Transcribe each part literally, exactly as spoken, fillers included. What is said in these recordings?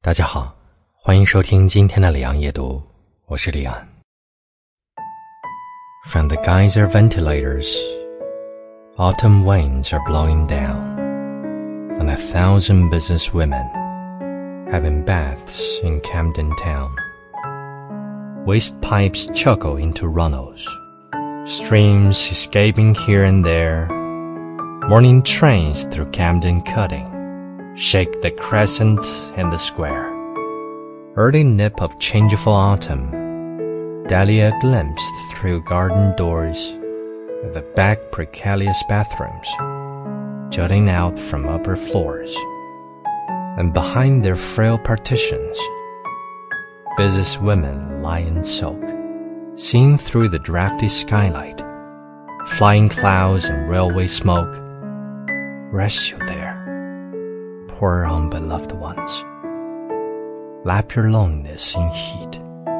大家好，欢迎收听今天的里昂夜读，我是里昂。From the geyser ventilators, autumn winds are blowing down, and a thousand business women having baths in Camden Town. Waste pipes chuckle into runnels, streams escaping here and there. Morning trains through Camden Cutting shake the crescent and the square. Early nip of changeful autumn, dahlia glimpsed through garden doors, with the back precarious bathrooms jutting out from upper floors, and behind their frail partitions, business women lie in sulk, seen through the drafty skylight, flying clouds and railway smoke. Rest you there, poor unbeloved ones. Lap your loneliness in heat.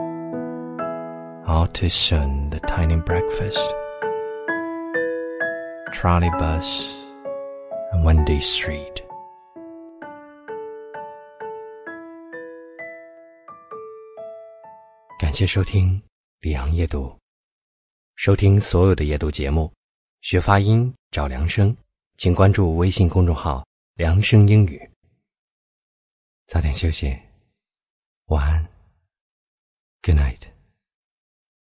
All too soon the tiny breakfast, trolley bus, and windy street. 感谢收听里昂夜读。收听所有的夜读节目，学发音，找量声，请关注微信公众号量声英语。早点休息，晚安 ，Good night。